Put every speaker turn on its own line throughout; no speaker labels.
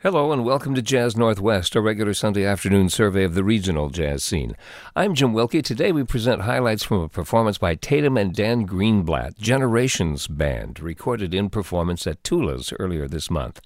Hello and welcome to Jazz Northwest, a regular Sunday afternoon survey of the regional jazz scene. I'm Jim Wilkie. Today we present highlights from a performance by Tatum and Dan Greenblatt, Generations Band, recorded in performance at Tula's earlier this month.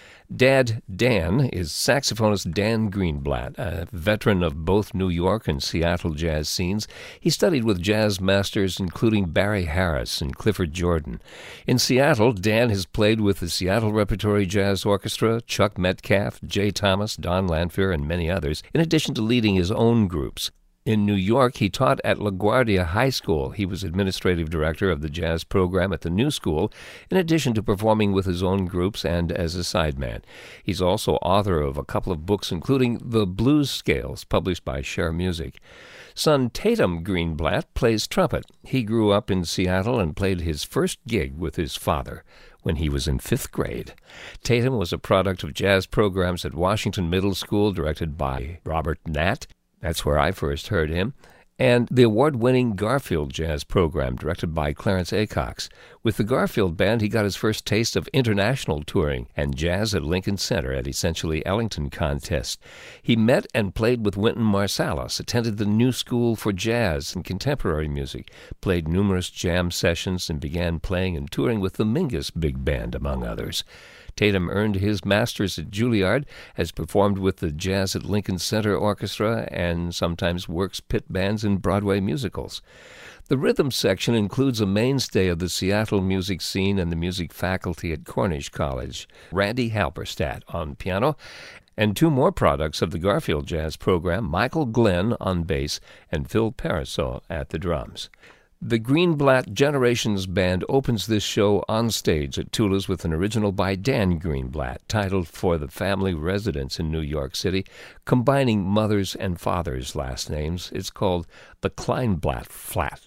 Dad Dan is saxophonist Dan Greenblatt, a veteran of both New York and Seattle jazz scenes. He studied with jazz masters including Barry Harris and Clifford Jordan. In Seattle, Dan has played with the Seattle Repertory Jazz Orchestra, Chuck Metcalf, Jay Thomas, Don Lanphier, and many others, in addition to leading his own groups. In New York, he taught at LaGuardia High School. He was administrative director of the jazz program at the New School, in addition to performing with his own groups and as a sideman. He's also author of a couple of books, including The Blues Scales, published by Share Music. Son Tatum Greenblatt plays trumpet. He grew up in Seattle and played his first gig with his father when he was in 5th grade. Tatum was a product of jazz programs at Washington Middle School, directed by Robert Natt. That's where I first heard him. And the award-winning Garfield Jazz program, directed by Clarence Acox. With the Garfield Band, he got his first taste of international touring and jazz at Lincoln Center at essentially Ellington contests. He met and played with Wynton Marsalis, attended the New School for Jazz and Contemporary Music, played numerous jam sessions, and began playing and touring with the Mingus Big Band, among others. Tatum earned his master's at Juilliard, has performed with the Jazz at Lincoln Center Orchestra, and sometimes works pit bands in Broadway musicals. The rhythm section includes a mainstay of the Seattle music scene and the music faculty at Cornish College, Randy Halberstadt on piano, and two more products of the Garfield Jazz program, Michael Glenn on bass and Phil Pariseau at the drums. The Greenblatt Generations Band opens this show on stage at Tula's with an original by Dan Greenblatt, titled For the Family Residence in New York City, combining mothers' and fathers' last names. It's called The Kleinblatt Flat.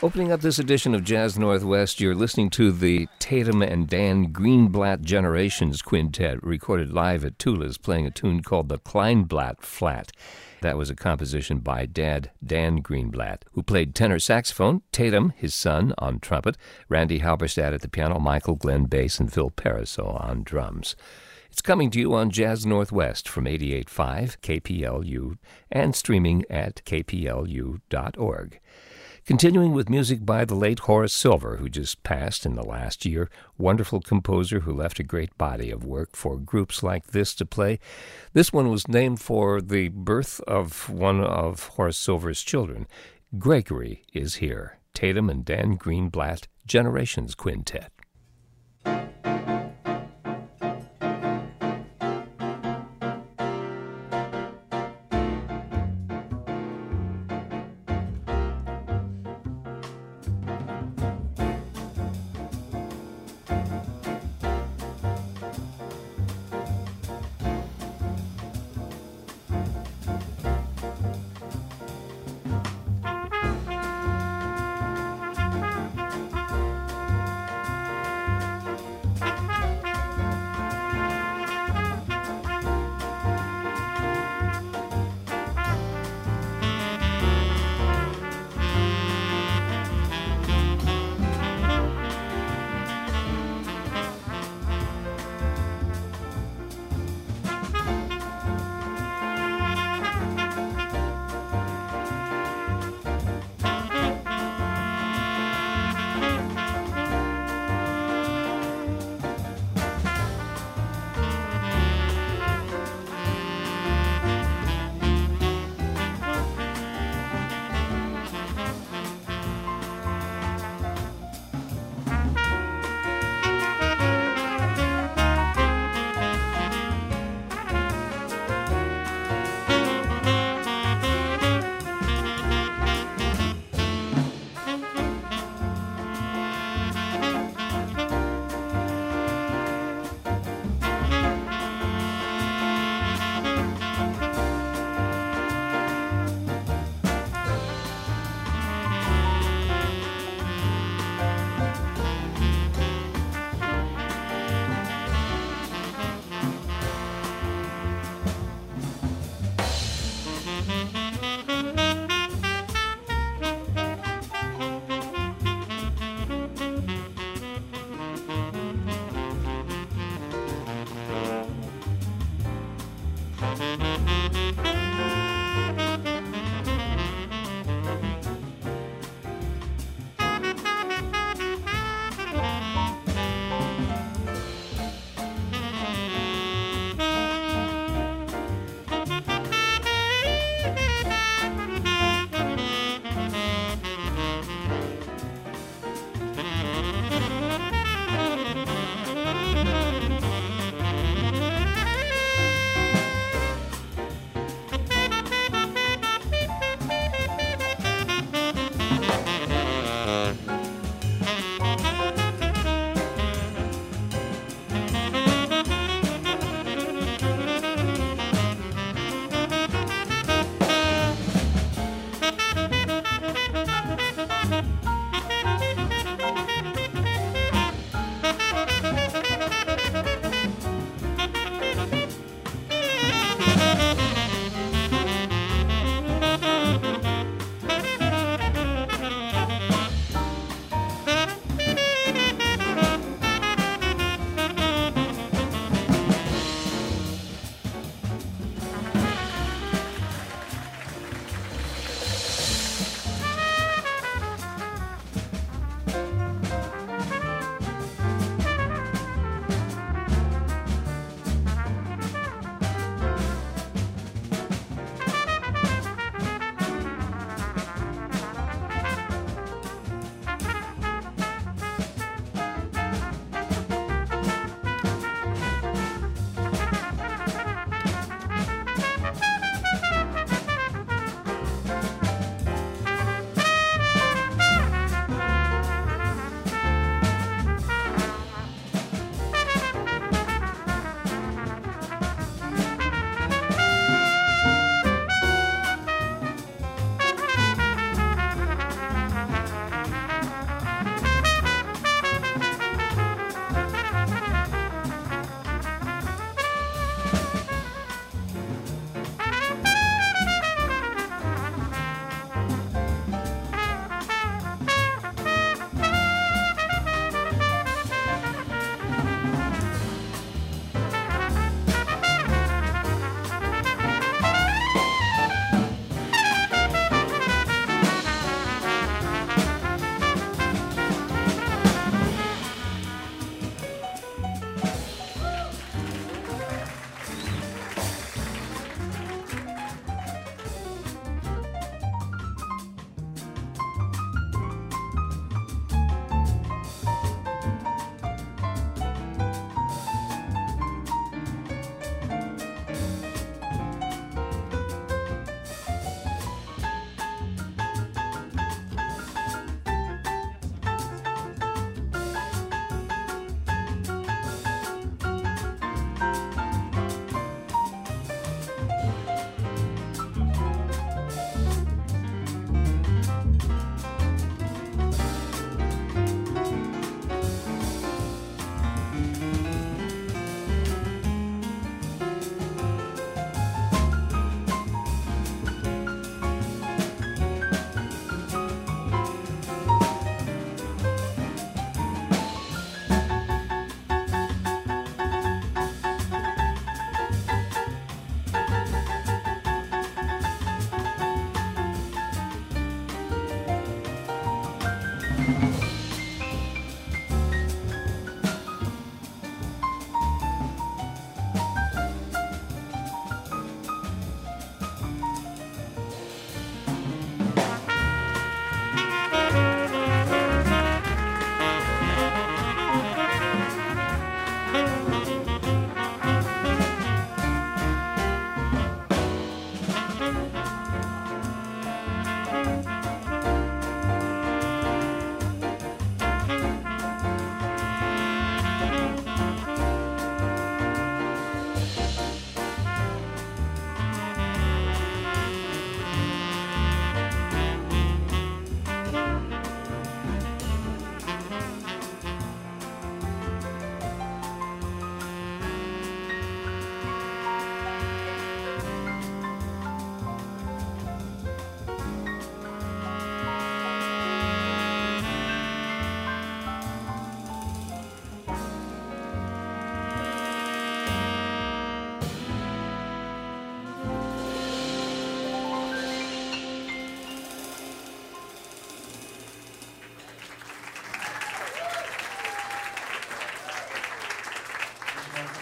Opening up this edition of Jazz Northwest, you're listening to the Tatum and Dan Greenblatt Generations Quintet, recorded live at Tula's, playing a tune called the Kleinblatt Flat. That was a composition by Dad Dan Greenblatt, who played tenor saxophone, Tatum, his son, on trumpet, Randy Halberstadt at the piano, Michael Glenn bass, and Phil Pariseau on drums. It's coming to you on Jazz Northwest from 88.5 KPLU and streaming at kplu.org. Continuing with music by the late Horace Silver, who just passed in the last year, wonderful composer who left a great body of work for groups like this to play. This one was named for the birth of one of Horace Silver's children. Gregory is here. Tatum and Dan Greenblatt Generations Quintet.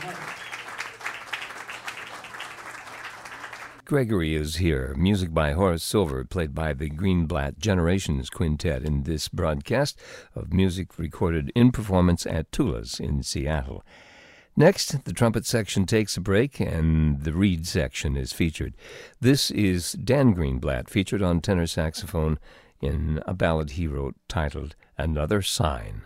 Gregory is here. Music by Horace Silver, played by the Greenblatt Generations Quintet in this broadcast of music recorded in performance at Tula's in Seattle. Next, the trumpet section takes a break and the reed section is featured. This is Dan Greenblatt, featured on tenor saxophone in a ballad he wrote titled Another Sign.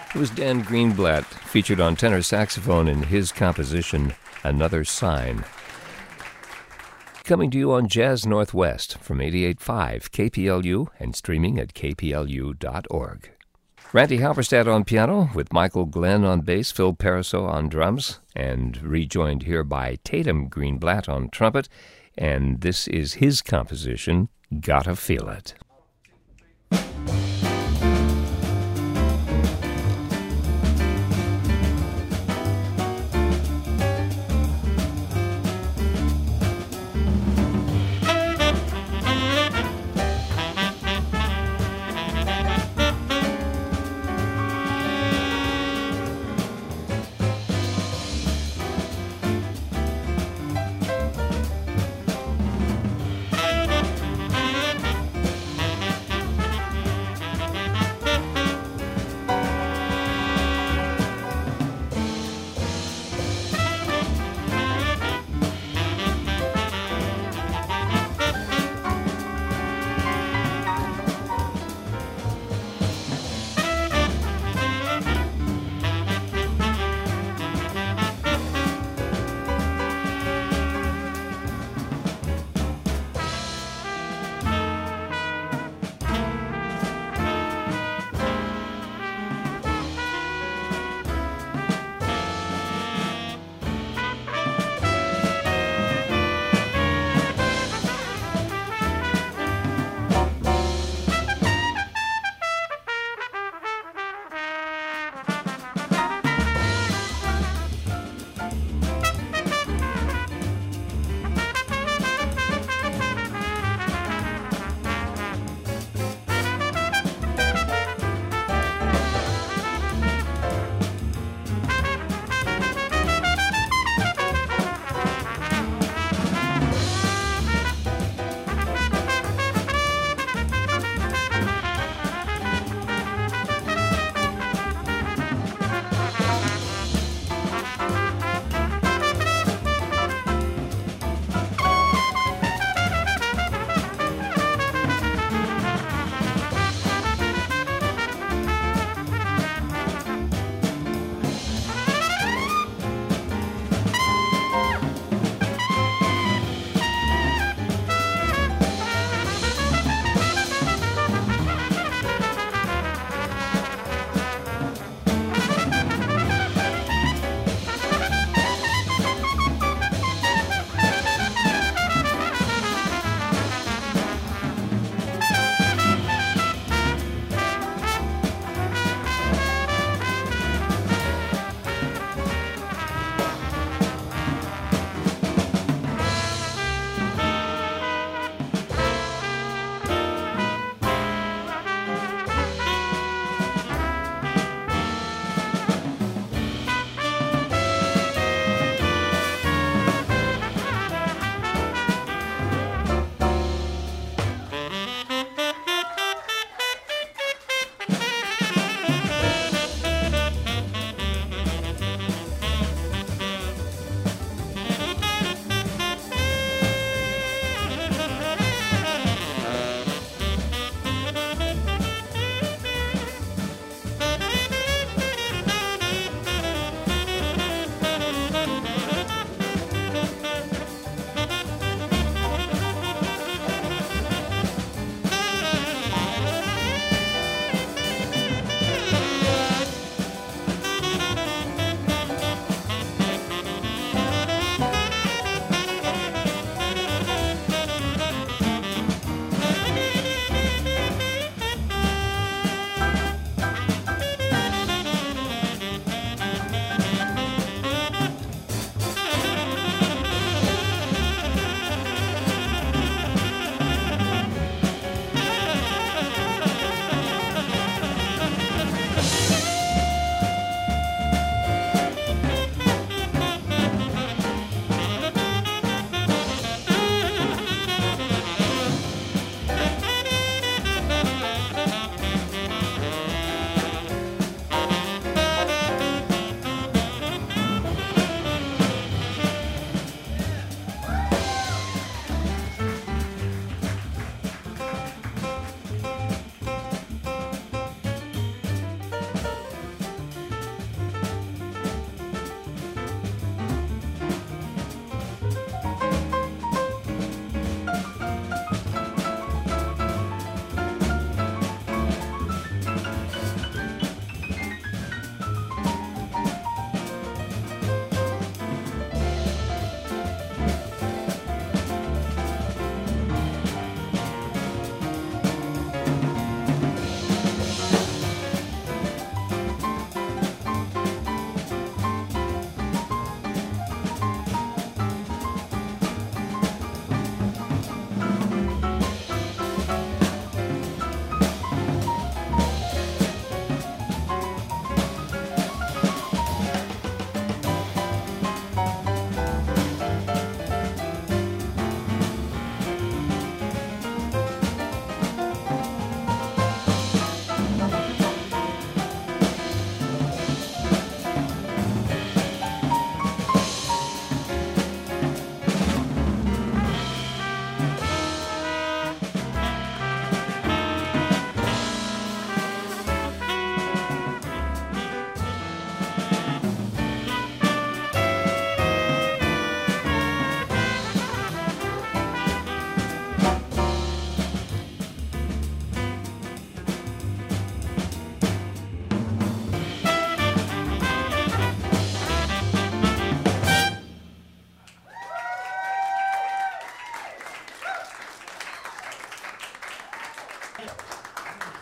It was Dan Greenblatt, featured on tenor saxophone in his composition, Another Sign. Coming to you on Jazz Northwest from 88.5 KPLU and streaming at kplu.org. Randy Halberstadt on piano, with Michael Glenn on bass, Phil Pariseau on drums, and rejoined here by Tatum Greenblatt on trumpet, and this is his composition, Gotta Feel It.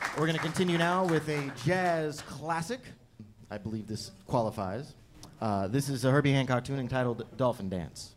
We're going to continue now with a jazz classic. I believe this qualifies. This is a Herbie Hancock tune entitled Dolphin Dance.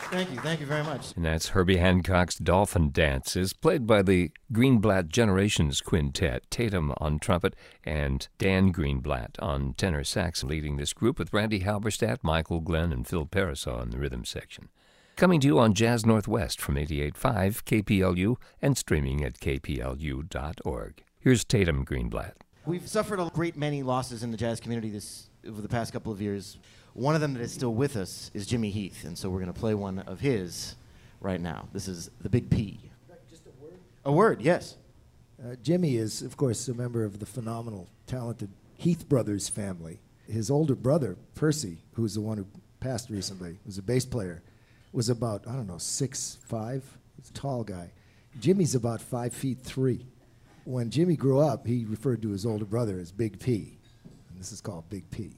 Thank you very much.
And that's Herbie Hancock's Dolphin Dance, is played by the Greenblatt Generations Quintet, Tatum on trumpet and Dan Greenblatt on tenor sax, leading this group with Randy Halberstadt, Michael Glenn, and Phil Parisaw in the rhythm section. Coming to you on Jazz Northwest from 88.5 KPLU and streaming at kplu.org. Here's Tatum Greenblatt.
We've suffered a great many losses in the jazz community over the past couple of years. One of them that is still with us is Jimmy Heath, and so we're going to play one of his right now. This is The Big P.
Just a word?
A word, yes.
Jimmy is, of course, a member of the phenomenal, talented Heath Brothers family. His older brother, Percy, who's the one who passed recently, was a bass player, was about, 6'5", he's a tall guy. Jimmy's about 5'3". When Jimmy grew up, he referred to his older brother as Big P, and this is called Big P.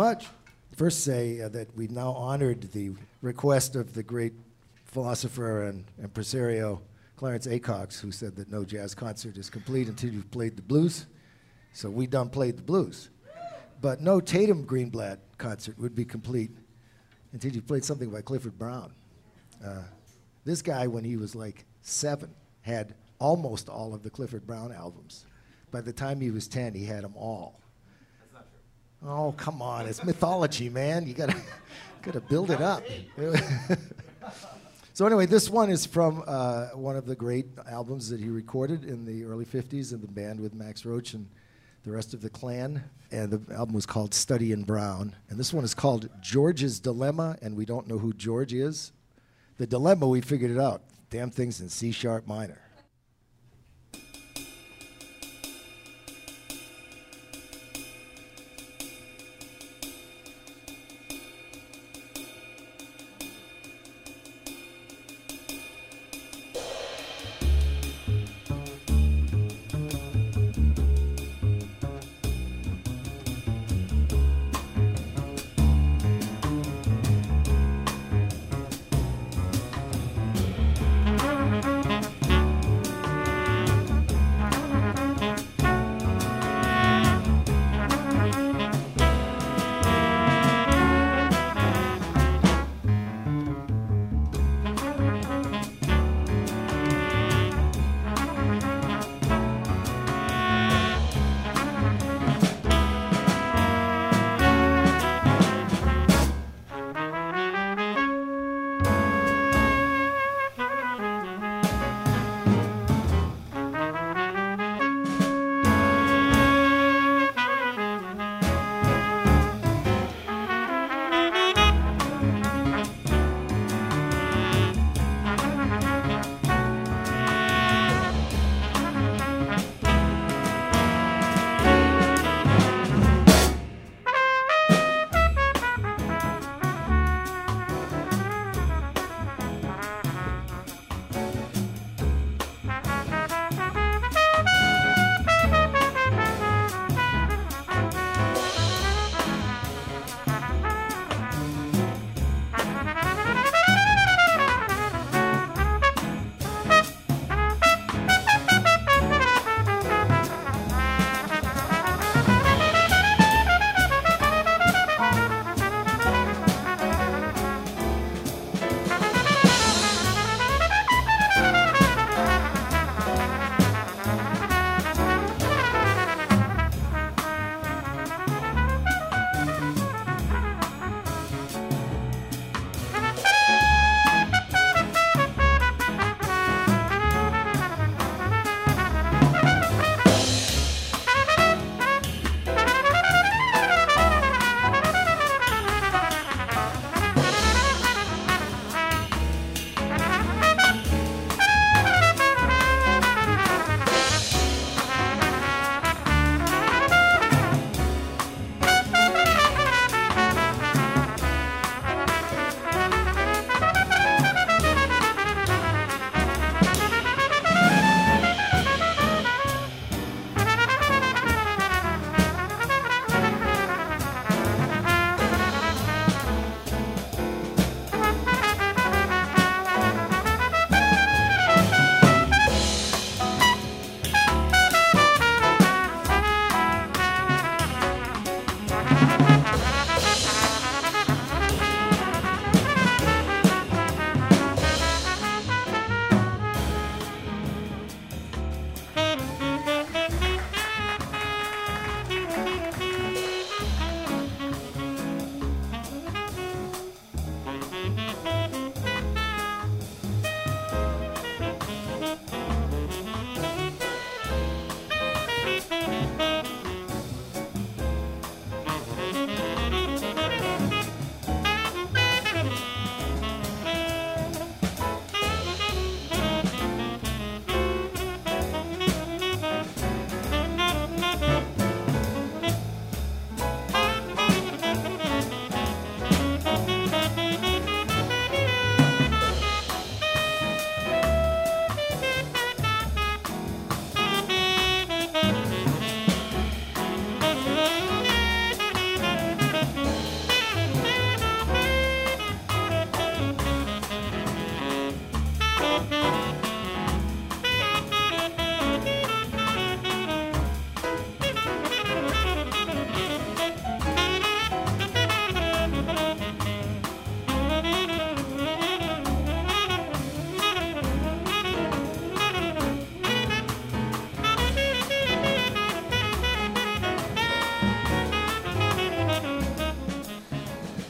much. First say that we've now honored the request of the great philosopher and impresario Clarence Acox, who said that no jazz concert is complete until you've played the blues. So we done played the blues. But no Tatum Greenblatt concert would be complete until you played something by Clifford Brown. This guy, when he was like 7, had almost all of the Clifford Brown albums. By the time he was 10, he had them all.
That's not true.
Oh, come on. It's mythology, man. You gotta build it up. So anyway, this one is from one of the great albums that he recorded in the early 50s in the band with Max Roach and the rest of the Clan. And the album was called Study in Brown. And this one is called George's Dilemma, and we don't know who George is. The dilemma, we figured it out. Damn thing's in C sharp minor.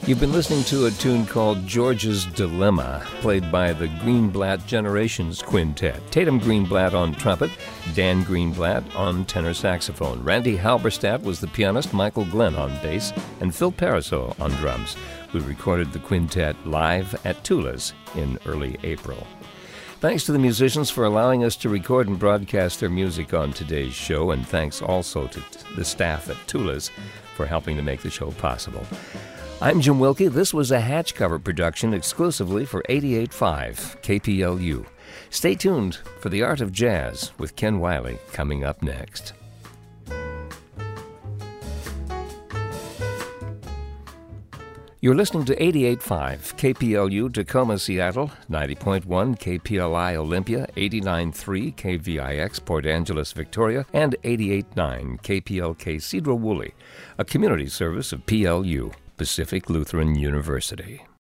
You've been listening to a tune called George's Dilemma, played by the Greenblatt Generations Quintet. Tatum Greenblatt on trumpet, Dan Greenblatt on tenor saxophone. Randy Halberstadt was the pianist, Michael Glenn on bass, and Phil Pariseau on drums. We recorded the quintet live at Tula's in early April. Thanks to the musicians for allowing us to record and broadcast their music on today's show, and thanks also to the staff at Tula's for helping to make the show possible. I'm Jim Wilkie. This was a Hatch Cover production exclusively for 88.5 KPLU. Stay tuned for The Art of Jazz with Ken Wiley coming up next. You're listening to 88.5 KPLU Tacoma, Seattle, 90.1 KPLI Olympia, 89.3 KVIX Port Angeles, Victoria, and 88.9 KPLK Cedro Woolley, a community service of PLU, Pacific Lutheran University.